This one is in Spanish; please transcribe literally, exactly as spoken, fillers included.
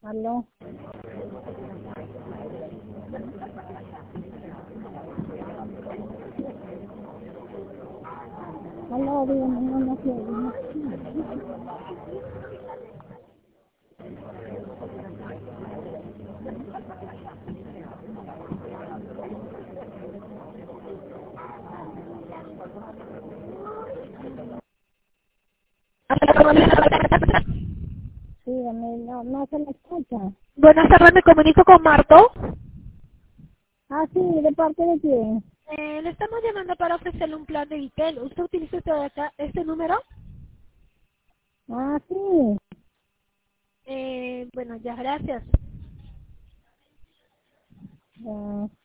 Aló. Aló, dígame, no, no sé. No. Dígame, no, no se le escucha. Buenas tardes, me comunico con Marto. Ah, sí, ¿de parte de quién? Eh, le estamos llamando para ofrecerle un plan de Vitel. ¿Usted utiliza este, acá, este número? Ah, sí. Eh, bueno, ya, gracias. Ah,